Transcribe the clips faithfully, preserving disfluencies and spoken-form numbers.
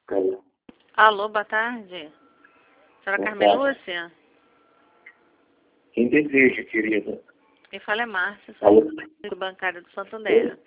Alô, Alô, boa tarde. Senhora boa Carmen tarde. Lúcia? Quem deseja, querida? Quem fala é Márcia, sou Alô? do bancário do Santander.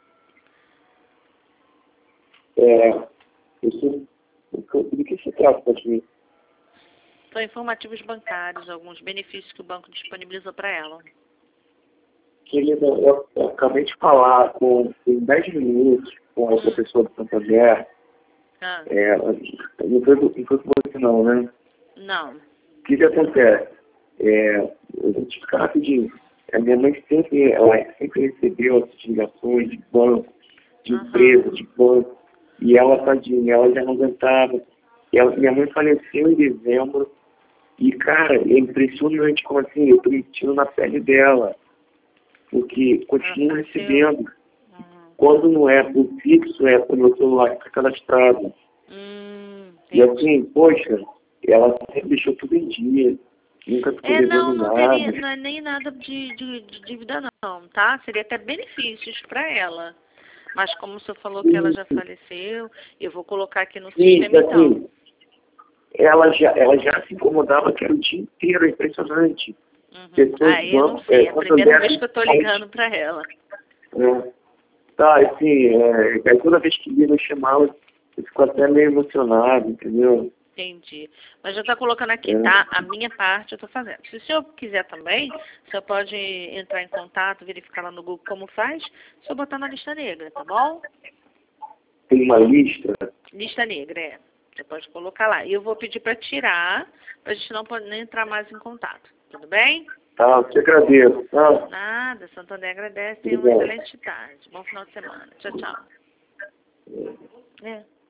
É, eu sou, do que se trata, pode me... São informativos bancários, alguns benefícios que o banco disponibilizou para ela. Querida, eu, eu acabei de falar com, em dez minutos com a Hum. pessoa do Santander. Ah, É, não foi, não foi com você não, né? não. O que que acontece? É, eu vou te explicar rapidinho. A minha mãe sempre, ela sempre recebeu essas ligações de banco, de Aham. empresa, de banco. E ela, tadinha, ela já não aguentava. E ela, minha mãe faleceu em dezembro. E, cara, é impressionante como assim, eu tô mentindo na pele dela. Porque continuo Ah, recebendo. Uhum. Quando não é por fixo, é pro meu celular que fica cadastrado. Hum, E entendi. assim, poxa, ela sempre deixou tudo em dia. Nunca ficou É, não, devendo não nada. teria, não é nem nada de, de, de dívida não, tá? Seria até benefícios para ela. Mas como o senhor falou que ela já Sim, faleceu, eu vou colocar aqui no sim, sistema então. assim, ela já, ela já se incomodava que era o dia inteiro, é impressionante. Uhum. Pessoas Aí do eu não banco, sei, é, é a primeira Santander, vez que eu tô ligando para ela. é, tá, assim, é, é, toda vez que liga eu chamava, eu fico até meio emocionado, entendeu? Entendi. Mas já está colocando aqui, É. tá? A minha parte eu estou fazendo. Se o senhor quiser também, o senhor pode entrar em contato, verificar lá no Google como faz, se eu botar na lista negra, tá bom? Tem uma lista, Lista negra, é. Você pode colocar lá. E eu vou pedir para tirar, para a gente não poder entrar mais em contato. Tudo bem? tá, eu te agradeço, tá? Nada, Santander agradece. Tenha uma Obrigado. excelente tarde. Bom final de semana. Tchau, tchau. É.